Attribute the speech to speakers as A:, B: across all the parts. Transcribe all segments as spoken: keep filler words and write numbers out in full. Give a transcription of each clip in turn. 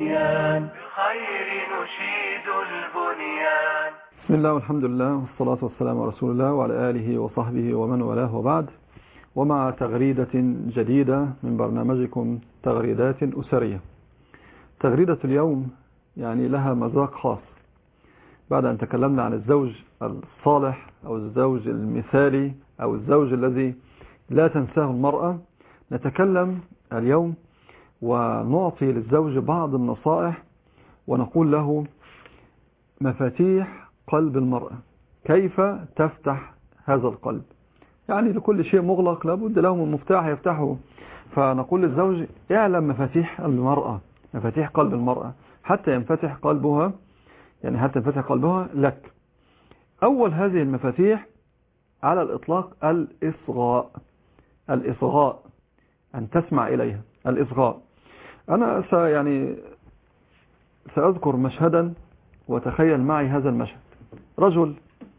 A: بالخير نشيد البنيان.
B: بسم الله والحمد لله والصلاة والسلام على رسول الله وعلى آله وصحبه ومن والاه وبعد، ومع تغريدة جديدة من برنامجكم تغريدات أسرية. تغريدة اليوم يعني لها مذاق خاص. بعد أن تكلمنا عن الزوج الصالح أو الزوج المثالي أو الزوج الذي لا تنساه المرأة، نتكلم اليوم ونعطي للزوج بعض النصائح ونقول له مفاتيح قلب المرأة، كيف تفتح هذا القلب. يعني لكل شيء مغلق لابد له من مفتاح يفتحه، فنقول للزوج اعلم مفاتيح المرأة، مفاتيح قلب المرأة حتى ينفتح قلبها، يعني حتى ينفتح قلبها لك. أول هذه المفاتيح على الإطلاق الإصغاء. الإصغاء أن تسمع إليها، الإصغاء. أنا س يعني سأذكر مشهدا وتخيل معي هذا المشهد. رجل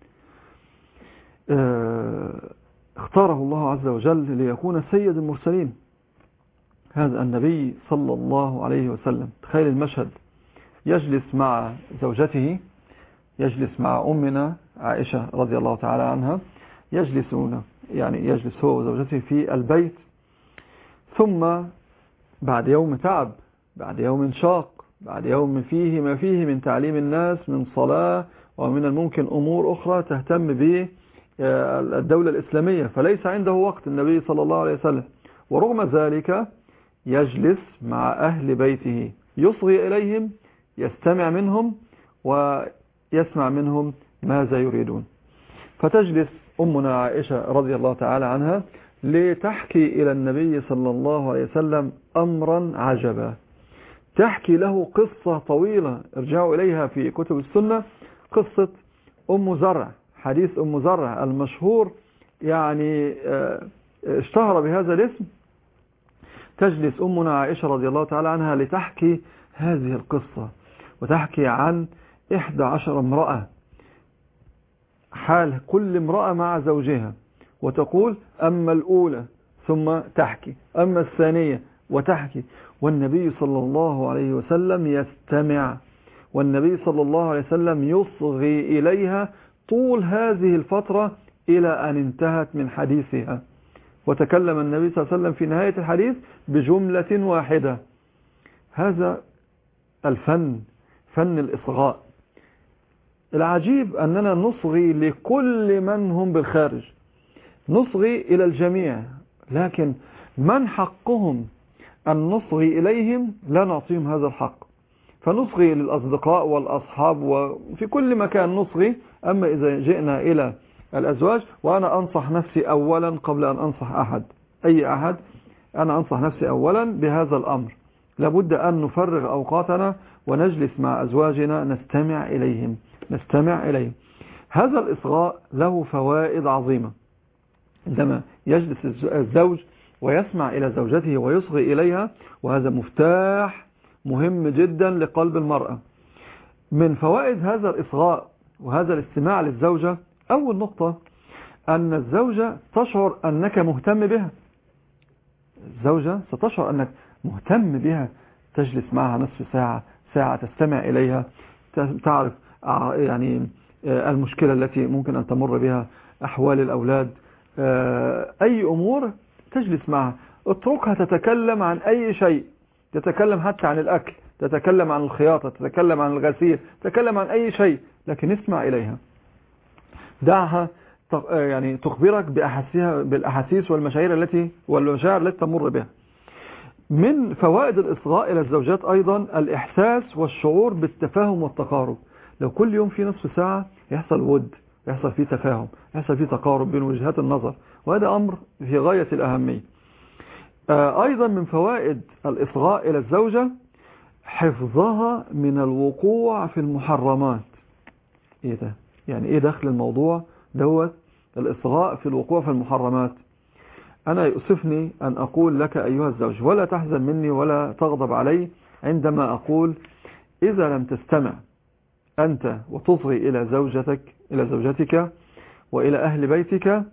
B: اختاره الله عز وجل ليكون سيد المرسلين، هذا النبي صلى الله عليه وسلم. تخيل المشهد، يجلس مع زوجته، يجلس مع أمنا عائشة رضي الله تعالى عنها، يجلسون يعني يجلس هو وزوجته في البيت، ثم بعد يوم تعب، بعد يوم شاق، بعد يوم فيه ما فيه من تعليم الناس من صلاة ومن الممكن أمور أخرى تهتم به الدولة الإسلامية، فليس عنده وقت النبي صلى الله عليه وسلم، ورغم ذلك يجلس مع أهل بيته، يصغي إليهم، يستمع منهم ويسمع منهم ماذا يريدون. فتجلس أمنا عائشة رضي الله تعالى عنها لتحكي إلى النبي صلى الله عليه وسلم أمرا عجبا، تحكي له قصة طويلة ارجعوا إليها في كتب السنة، قصة أم زرع، حديث أم زرع المشهور، يعني اشتهر بهذا الاسم. تجلس أمنا عائشة رضي الله تعالى عنها لتحكي هذه القصة، وتحكي عن إحدى عشر امرأة، حال كل امرأة مع زوجها، وتقول أما الأولى، ثم تحكي أما الثانية وتحكي، والنبي صلى الله عليه وسلم يستمع، والنبي صلى الله عليه وسلم يصغي إليها طول هذه الفترة إلى أن انتهت من حديثها، وتكلم النبي صلى الله عليه وسلم في نهاية الحديث بجملة واحدة. هذا الفن، فن الإصغاء. العجيب أننا نصغي لكل من هم بالخارج، نصغي إلى الجميع، لكن من حقهم أن نصغي إليهم لا نعطيهم هذا الحق، فنصغي للأصدقاء والأصحاب وفي كل مكان نصغي. أما إذا جئنا إلى الأزواج، وأنا أنصح نفسي أولا قبل أن أنصح أحد، أي أحد، أنا أنصح نفسي أولا بهذا الأمر. لابد أن نفرغ أوقاتنا ونجلس مع أزواجنا نستمع إليهم، نستمع إليهم. هذا الإصغاء له فوائد عظيمة. عندما يجلس الزوج ويسمع إلى زوجته ويصغي إليها، وهذا مفتاح مهم جدا لقلب المرأة. من فوائد هذا الإصغاء وهذا الاستماع للزوجة، أول نقطة أن الزوجة تشعر أنك مهتم بها، الزوجة ستشعر أنك مهتم بها، تجلس معها نصف ساعة ساعة تستمع إليها، تعرف يعني المشكلة التي ممكن أن تمر بها، أحوال الأولاد، أي أمور تجلس معها، اتركها تتكلم عن أي شيء، تتكلم حتى عن الأكل، تتكلم عن الخياطة، تتكلم عن الغسيل، تتكلم عن أي شيء، لكن اسمع إليها، دعها يعني تخبرك بالأحاسيس والمشاعر التي والمشاعر التي تمر بها. من فوائد الإصغاء إلى الزوجات أيضا الإحساس والشعور بالتفاهم والتقارب. لو كل يوم في نصف ساعة يحصل ود، يحصل فيه تفاهم، يحصل فيه تقارب بين وجهات النظر، وهذا أمر في غاية الأهمية. أيضا من فوائد الإصغاء إلى الزوجة حفظها من الوقوع في المحرمات. إيه ده؟ يعني إيه دخل الموضوع دوت الإصغاء في الوقوع في المحرمات؟ أنا يؤسفني أن أقول لك أيها الزوج، ولا تحزن مني ولا تغضب علي عندما أقول إذا لم تستمع أنت وتصغي إلى زوجتك إلى زوجتك وإلى أهل بيتك،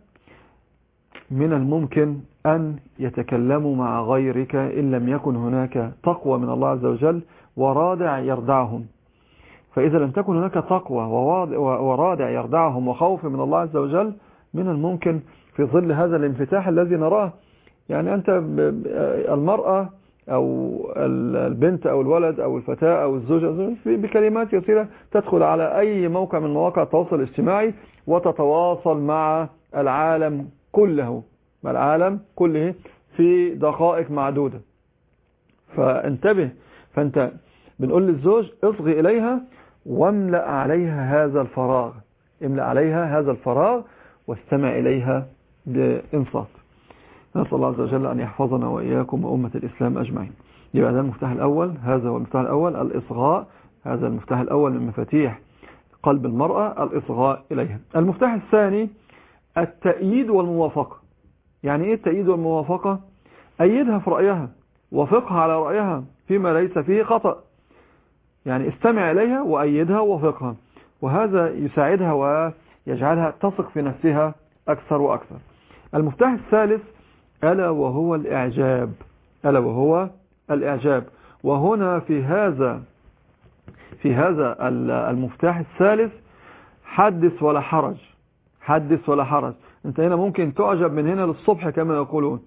B: من الممكن أن يتكلموا مع غيرك إن لم يكن هناك تقوى من الله عز وجل ورادع يردعهم. فإذا لم تكن هناك تقوى ورادع يردعهم وخوف من الله عز وجل، من الممكن في ظل هذا الانفتاح الذي نراه، يعني أنت المرأة أو البنت أو الولد أو الفتاة أو الزوجة بكلمات يسيرة تدخل على أي موقع من مواقع التواصل الاجتماعي وتتواصل مع العالم كله مع العالم كله في دقائق معدودة. فانتبه، فأنت بنقول للزوج اصغي إليها واملأ عليها هذا الفراغ، املأ عليها هذا الفراغ واستمع إليها بإنصات. نسأل الله عز وجل أن يحفظنا وإياكم وأمة الإسلام أجمعين. يبقى ده المفتاح الأول، هذا هو المفتاح الأول الإصغاء، هذا المفتاح الأول من مفاتيح قلب المرأة الإصغاء إليها. المفتاح الثاني التأييد والموافقة. يعني إيه التأييد والموافقة؟ أيدها في رأيها، وافقها على رأيها فيما ليس فيه خطأ، يعني استمع إليها وأيدها ووافقها، وهذا يساعدها ويجعلها تثق في نفسها أكثر وأكثر. المفتاح الثالث ألا وهو الإعجاب، ألا وهو الإعجاب. وهنا في هذا في هذا المفتاح الثالث حدث ولا حرج، حدث ولا حرج. انت هنا ممكن تعجب من هنا للصبح كما يقولون.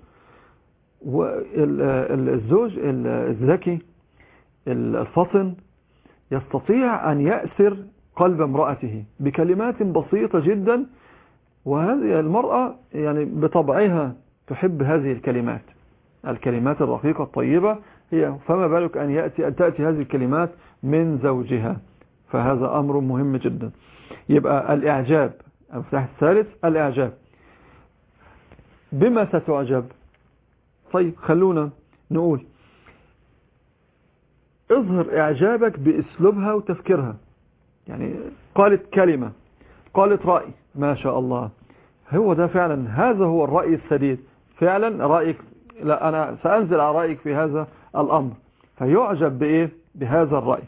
B: والزوج الذكي الفطن يستطيع أن يأسر قلب امرأته بكلمات بسيطة جدا، وهذه المرأة يعني بطبعها تحب هذه الكلمات، الكلمات الرقيقة الطيبة هي، فما بالك أن يأتي أن تأتي هذه الكلمات من زوجها، فهذا أمر مهم جدا. يبقى الإعجاب، المفتاح الثالث الإعجاب. بما ستعجب؟ طيب خلونا نقول اظهر إعجابك بأسلوبها وتفكيرها. يعني قالت كلمة، قالت رأي، ما شاء الله، هو ده فعلا، هذا هو الرأي السديد فعلا، رأيك، لا أنا سأنزل على رأيك في هذا الأمر، فيعجب بإيه؟ بهذا الرأي.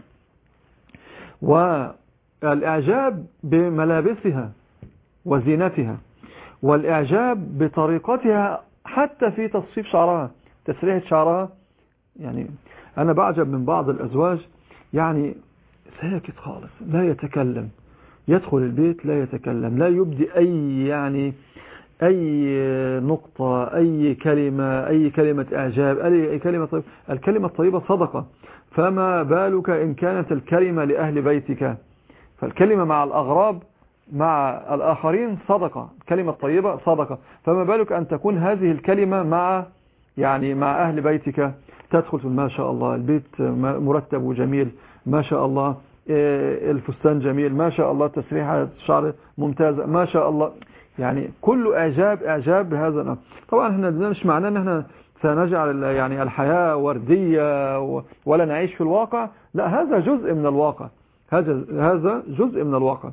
B: والإعجاب بملابسها وزينتها، والإعجاب بطريقتها حتى في تصفيف شعرها، تسريحة شعرها. يعني أنا بعجب من بعض الأزواج، يعني ساكت خالص، لا يتكلم، يدخل البيت لا يتكلم، لا يبدي أي يعني أي نقطة، أي كلمة، أي كلمة إعجاب، أي كلمة طيبة. الكلمة الطيبة صدقة، فما بالك إن كانت الكلمة لأهل بيتك؟ فالكلمة مع الأغراب مع الآخرين صدقة، الكلمة الطيبة صدقة، فما بالك أن تكون هذه الكلمة مع يعني مع أهل بيتك؟ تدخل ما شاء الله البيت مرتب وجميل، ما شاء الله الفستان جميل، ما شاء الله تسريحة الشعر ممتازة، ما شاء الله، يعني كل إعجاب إعجاب بهذا الأمر. طبعا احنا مش معناه ان احنا سنجعل يعني الحياة وردية ولا نعيش في الواقع، لا، هذا جزء من الواقع، هذا هذا جزء من الواقع.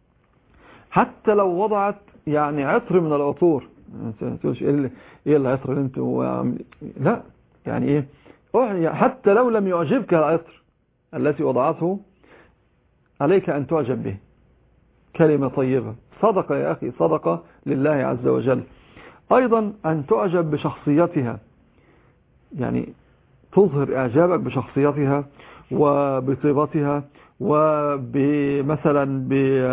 B: حتى لو وضعت يعني عطر من العطور، تقولش ايه ايه العطر اللي انتوا، لا يعني ايه، حتى لو لم يعجبك العطر التي وضعته عليك ان تعجب به، كلمة طيبة، صدقة يا أخي، صدقة لله عز وجل. أيضا أن تعجب بشخصيتها، يعني تظهر إعجابك بشخصيتها وبطيبتها وبمثلا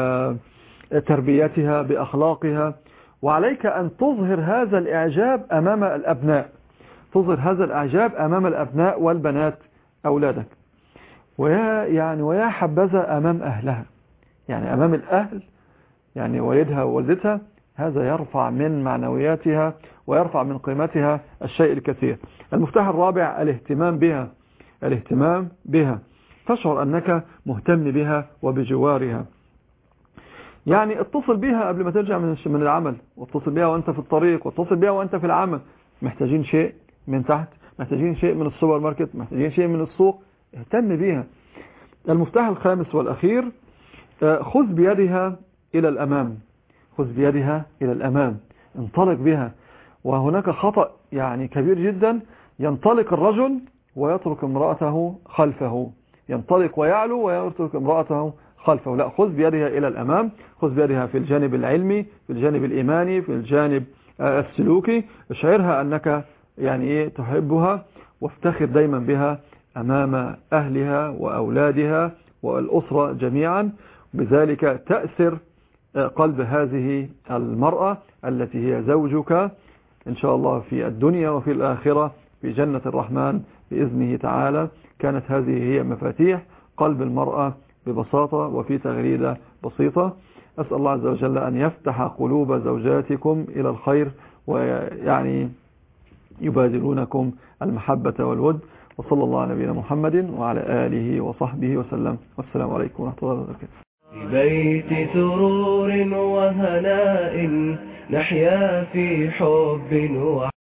B: بتربيتها بأخلاقها، وعليك أن تظهر هذا الإعجاب أمام الأبناء، تظهر هذا الإعجاب أمام الأبناء والبنات أولادك، ويا يعني ويا حبذا أمام أهلها، يعني أمام الأهل، يعني والدها ووالدتها، هذا يرفع من معنوياتها ويرفع من قيمتها الشيء الكثير. المفتاح الرابع الاهتمام بها، الاهتمام بها، تشعر أنك مهتم بها وبجوارها. يعني اتصل بها قبل ما ترجع من من العمل، واتصل بها وأنت في الطريق، واتصل بها وأنت في العمل، محتاجين شيء من تحت، محتاجين شيء من السوبر ماركت، محتاجين شيء من السوق، اهتم بها. المفتاح الخامس والأخير خذ بيدها إلى الأمام، خذ بيدها إلى الأمام، انطلق بها. وهناك خطأ يعني كبير جدا، ينطلق الرجل ويترك امرأته خلفه، ينطلق ويعلو ويترك امرأته خلفه، لا، خذ بيدها إلى الأمام، خذ بيدها في الجانب العلمي، في الجانب الإيماني، في الجانب السلوكي، اشعرها أنك يعني إيه تحبها، وافتخر دايما بها أمام أهلها وأولادها والأسرة جميعا، بذلك تأثر قلب هذه المرأة التي هي زوجك إن شاء الله في الدنيا وفي الآخرة في جنة الرحمن بإذنه تعالى. كانت هذه هي مفاتيح قلب المرأة ببساطة وفي تغريدة بسيطة. أسأل الله عز وجل أن يفتح قلوب زوجاتكم إلى الخير ويعني يبادلونكم المحبة والود. وصلى الله على نبينا محمد وعلى آله وصحبه وسلم، والسلام عليكم ورحمة الله وبركاته.
A: ببيت سرور وهناء نحيا في حب و